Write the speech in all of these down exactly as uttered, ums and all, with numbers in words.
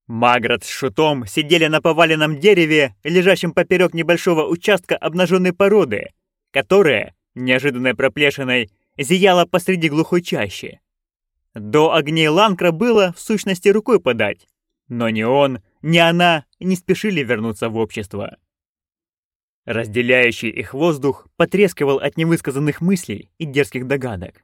Маград с Шутом сидели на поваленном дереве, лежащем поперек небольшого участка обнаженной породы, которая, неожиданной проплешиной, зияла посреди глухой чащи. До огней Ланкра было, в сущности, рукой подать, но ни он, ни она не спешили вернуться в общество. Разделяющий их воздух потрескивал от невысказанных мыслей и дерзких догадок.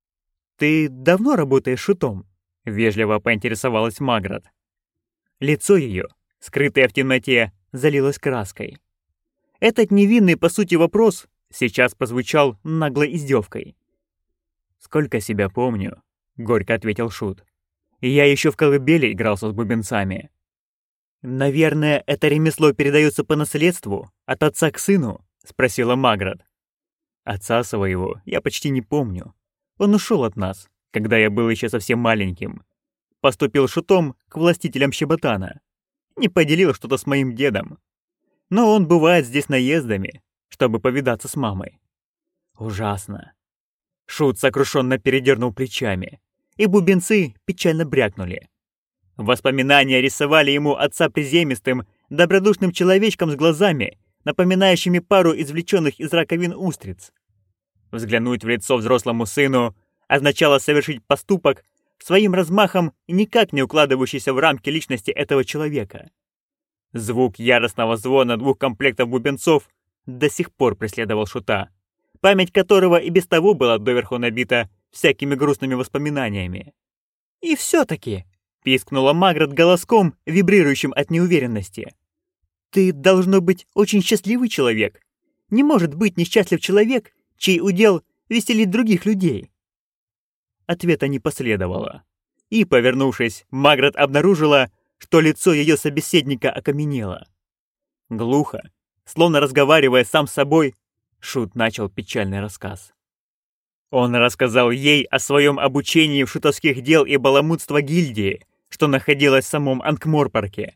«Ты давно работаешь Шутом?» — вежливо поинтересовалась Маград. Лицо ее, скрытое в темноте, залилось краской. Этот невинный, по сути, вопрос сейчас прозвучал наглой издевкой. «Сколько себя помню», — горько ответил Шут. «Я еще в колыбели игрался с бубенцами». «Наверное, это ремесло передается по наследству, от отца к сыну?» — спросила Маград. «Отца своего я почти не помню. Он ушел от нас, когда я был еще совсем маленьким. Поступил Шутом к властителям Щеботана. Не поделил что-то с моим дедом. Но он бывает здесь наездами, чтобы повидаться с мамой». «Ужасно». Шут сокрушенно передернул плечами, и бубенцы печально брякнули. Воспоминания рисовали ему отца приземистым, добродушным человечком с глазами, напоминающими пару извлеченных из раковин устриц. Взглянуть в лицо взрослому сыну означало совершить поступок, своим размахом никак не укладывающийся в рамки личности этого человека. Звук яростного звона двух комплектов бубенцов до сих пор преследовал Шута, память которого и без того была доверху набита всякими грустными воспоминаниями. «И все-таки», — пискнула Маград голоском, вибрирующим от неуверенности, «ты, должно быть, очень счастливый человек. Не может быть несчастлив человек, чей удел веселит других людей». Ответа не последовало. И, повернувшись, Маград обнаружила, что лицо ее собеседника окаменело. Глухо, словно разговаривая сам с собой, Шут начал печальный рассказ. Он рассказал ей о своем обучении в шутовских дел и баламутства гильдии, что находилось в самом Анкморпорке.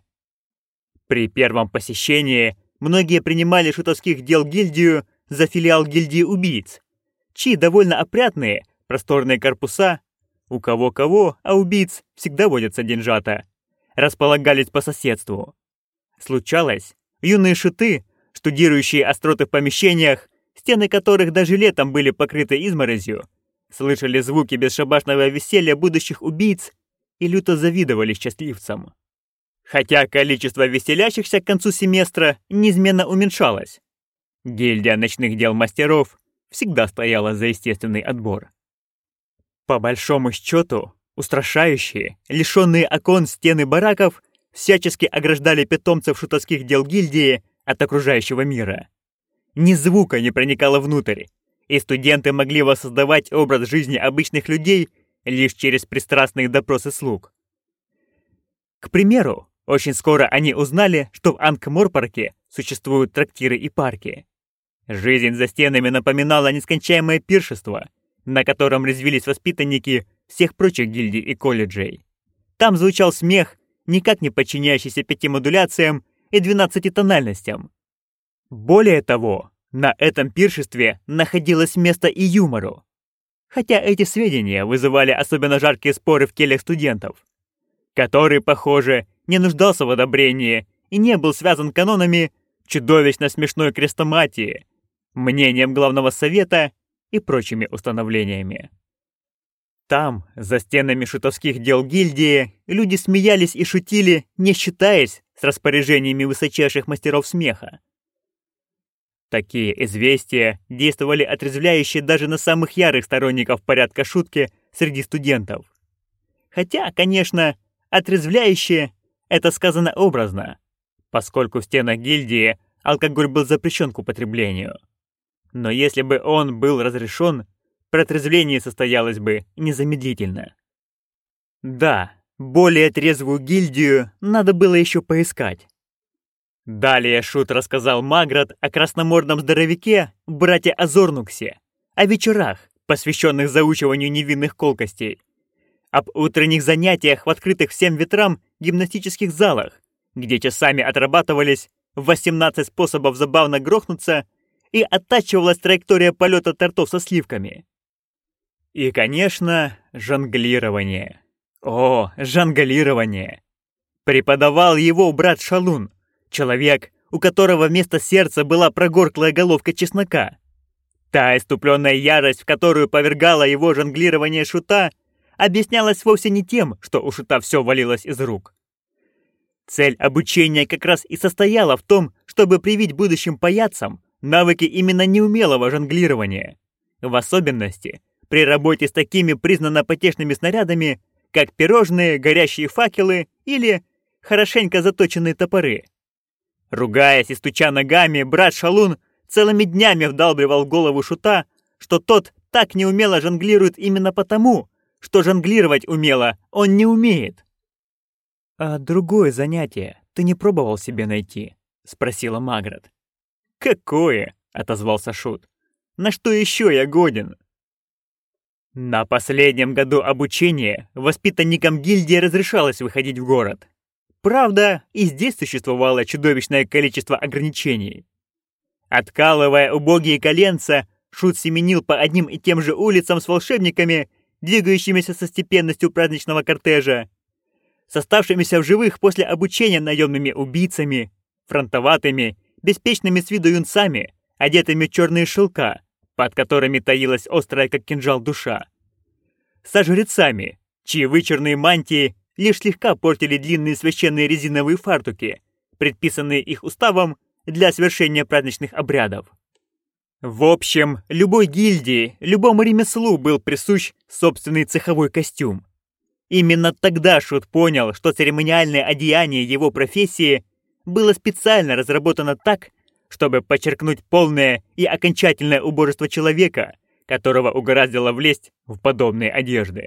При первом посещении многие принимали шутовских дел гильдию за филиал гильдии убийц, чьи довольно опрятные, просторные корпуса, у кого-кого, а убийц всегда водятся деньжата, располагались по соседству. Случалось, юные шуты, штудирующие остроты в помещениях, стены которых даже летом были покрыты изморозью, слышали звуки бесшабашного веселья будущих убийц и люто завидовали счастливцам. Хотя количество веселящихся к концу семестра неизменно уменьшалось. Гильдия ночных дел мастеров всегда стояла за естественный отбор. По большому счету, устрашающие, лишенные окон стены бараков всячески ограждали питомцев шутовских дел гильдии от окружающего мира. Ни звука не проникало внутрь, и студенты могли воссоздавать образ жизни обычных людей лишь через пристрастные допросы слуг. К примеру, очень скоро они узнали, что в Анкморпорке существуют трактиры и парки. Жизнь за стенами напоминала нескончаемое пиршество, на котором резвились воспитанники всех прочих гильдий и колледжей. Там звучал смех, никак не подчиняющийся пяти модуляциям и двенадцати тональностям. Более того, на этом пиршестве находилось место и юмору. Хотя эти сведения вызывали особенно жаркие споры в келях студентов, который, похоже, не нуждался в одобрении и не был связан канонами чудовищно смешной крестоматии, мнением главного совета и прочими установлениями. Там, за стенами шутовских дел гильдии, люди смеялись и шутили, не считаясь с распоряжениями высочайших мастеров смеха. Такие известия действовали отрезвляюще даже на самых ярых сторонников порядка шутки среди студентов. Хотя, конечно, отрезвляюще — это сказано образно, поскольку в стенах гильдии алкоголь был запрещен к употреблению. Но если бы он был разрешен, протрезвление состоялось бы незамедлительно. Да, более трезвую гильдию надо было еще поискать. Далее Шут рассказал Маград о красномордном здоровяке, брате Азорнуксе, о вечерах, посвященных заучиванию невинных колкостей, об утренних занятиях в открытых всем ветрам гимнастических залах, где часами отрабатывались восемнадцать способов забавно грохнуться и оттачивалась траектория полета тортов со сливками. И, конечно, жонглирование. О, жонглирование! Преподавал его брат Шалун, человек, у которого вместо сердца была прогорклая головка чеснока. Та иступленная ярость, в которую повергало его жонглирование шута, объяснялась вовсе не тем, что у шута все валилось из рук. Цель обучения как раз и состояла в том, чтобы привить будущим паяцам навыки именно неумелого жонглирования, в особенности при работе с такими признанно потешными снарядами, как пирожные, горящие факелы или хорошенько заточенные топоры. Ругаясь и стуча ногами, брат Шалун целыми днями вдалбливал в голову шута, что тот так неумело жонглирует именно потому, что жонглировать умело он не умеет. «А другое занятие ты не пробовал себе найти?» — спросила Маград. «Какое?» — отозвался шут. «На что еще я годен?» На последнем году обучения воспитанникам гильдии разрешалось выходить в город. Правда, и здесь существовало чудовищное количество ограничений. Откалывая убогие коленца, шут семенил по одним и тем же улицам с волшебниками, двигающимися со степенностью праздничного кортежа, с оставшимися в живых после обучения наемными убийцами, фронтоватыми, беспечными с виду юнцами, одетыми в черные шелка, под которыми таилась острая, как кинжал, душа, со жрецами, чьи вычурные мантии лишь слегка портили длинные священные резиновые фартуки, предписанные их уставом для совершения праздничных обрядов. В общем, любой гильдии, любому ремеслу был присущ собственный цеховой костюм. Именно тогда шут понял, что церемониальное одеяние его профессии было специально разработано так, чтобы подчеркнуть полное и окончательное убожество человека, которого угораздило влезть в подобные одежды.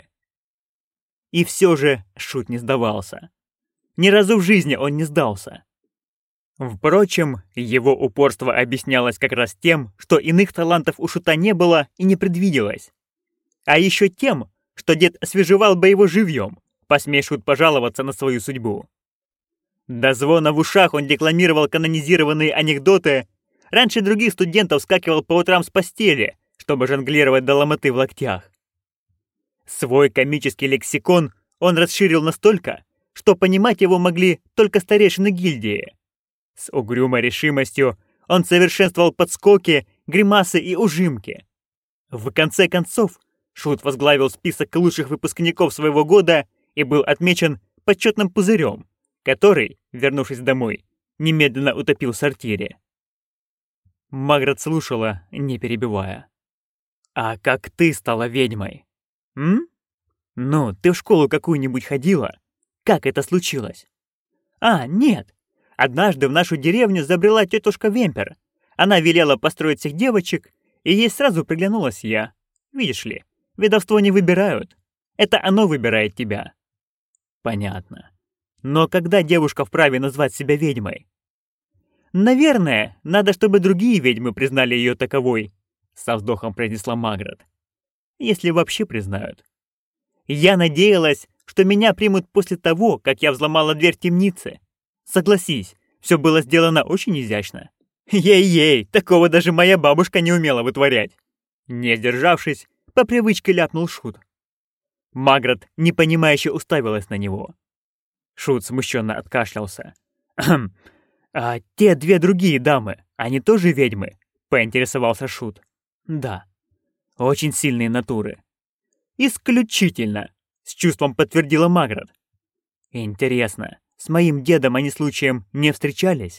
И все же шут не сдавался. Ни разу в жизни он не сдался. Впрочем, его упорство объяснялось как раз тем, что иных талантов у шута не было и не предвиделось. А еще тем, что дед освежевал бы его живьем, посмей шут пожаловаться на свою судьбу. До звона в ушах он декламировал канонизированные анекдоты, раньше других студентов вскакивал по утрам с постели, чтобы жонглировать до ломоты в локтях. Свой комический лексикон он расширил настолько, что понимать его могли только старейшины гильдии. С угрюмой решимостью он совершенствовал подскоки, гримасы и ужимки. В конце концов, шут возглавил список лучших выпускников своего года и был отмечен почетным пузырем, который, вернувшись домой, немедленно утопил в сортире. Маград слушала, не перебивая. «А как ты стала ведьмой? М? Ну, ты в школу какую-нибудь ходила? Как это случилось?» «А, нет. Однажды в нашу деревню забрела тетушка Вемпер. Она велела построить всех девочек, и ей сразу приглянулась я. Видишь ли, ведовство не выбирают. Это оно выбирает тебя». «Понятно. Но когда девушка вправе назвать себя ведьмой?» «Наверное, надо, чтобы другие ведьмы признали ее таковой», — со вздохом произнесла Маград. «Если вообще признают. Я надеялась, что меня примут после того, как я взломала дверь темницы. Согласись, все было сделано очень изящно. Ей-ей, такого даже моя бабушка не умела вытворять». Не сдержавшись, по привычке ляпнул шут. Маград непонимающе уставилась на него. Шут смущенно откашлялся. «Хм, а те две другие дамы, они тоже ведьмы?» — поинтересовался шут. «Да. Очень сильные натуры». «Исключительно», — с чувством подтвердила Маград. «Интересно, с моим дедом они случаем не встречались?»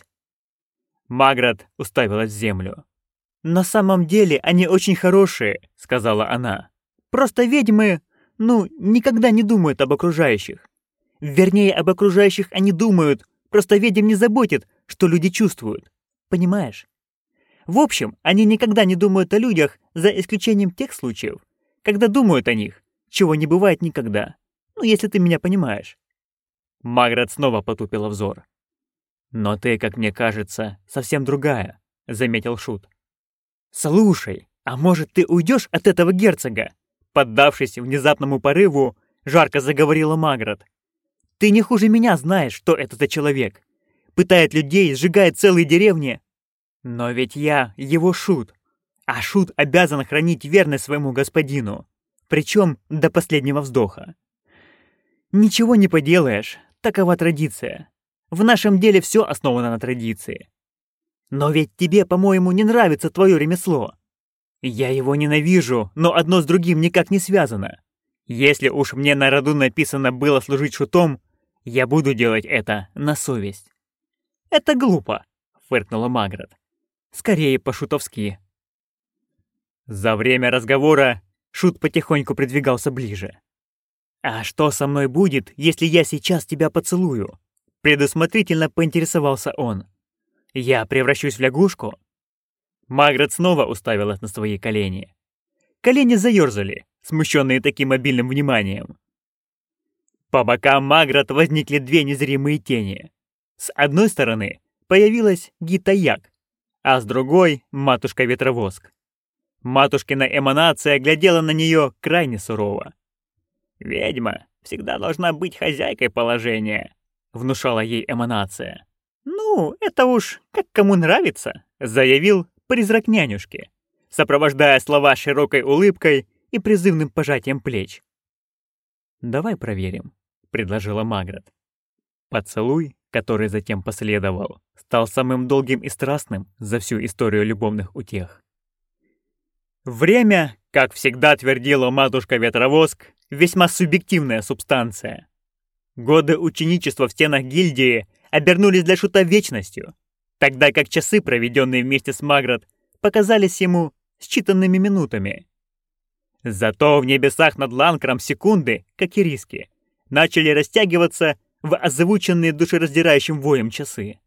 Маград уставилась в землю. «На самом деле они очень хорошие», — сказала она. «Просто ведьмы, ну, никогда не думают об окружающих. Вернее, об окружающих они думают, просто ведьм не заботит, что люди чувствуют. Понимаешь? В общем, они никогда не думают о людях, за исключением тех случаев, когда думают о них, чего не бывает никогда. Ну, если ты меня понимаешь». Маград снова потупила взор. «Но ты, как мне кажется, совсем другая», — заметил шут. «Слушай, а может, ты уйдешь от этого герцога?» Поддавшись внезапному порыву, жарко заговорила Маград. «Ты не хуже меня знаешь, что это за человек. Пытает людей, сжигает целые деревни. Но ведь я его шут, а шут обязан хранить верность своему господину, причем до последнего вздоха. Ничего не поделаешь, Такова традиция. В нашем деле все основано на традиции. Но ведь тебе, по-моему, не нравится твое ремесло. Я его ненавижу, но одно с другим никак не связано. Если уж мне на роду написано было служить шутом, я буду делать это на совесть. Это глупо, фыркнула Маград. Скорее по-шутовски. За время разговора Шут потихоньку придвигался ближе. «А что со мной будет, если я сейчас тебя поцелую?» Предусмотрительно поинтересовался он. «Я превращусь в лягушку?» Маград снова уставилась на свои колени. Колени заёрзали, смущенные таким обильным вниманием. По бокам Маград возникли две незримые тени. С одной стороны появилась Гита-Як, а с другой — матушка-ветровоск. Матушкина эманация глядела на нее крайне сурово. «Ведьма всегда должна быть хозяйкой положения», — внушала ей эманация. «Ну, это уж как кому нравится», — заявил призрак нянюшки, сопровождая слова широкой улыбкой и призывным пожатием плеч. «Давай проверим», — предложила Маград. Поцелуй, который затем последовал, стал самым долгим и страстным за всю историю любовных утех. Время, как всегда твердила матушка-ветровоск, весьма субъективная субстанция. Годы ученичества в стенах гильдии обернулись для Шута вечностью, тогда как часы, проведенные вместе с Маград, показались ему считанными минутами. Зато в небесах над Ланкром секунды, как и риски, начали растягиваться в озвученные душераздирающим воем часы.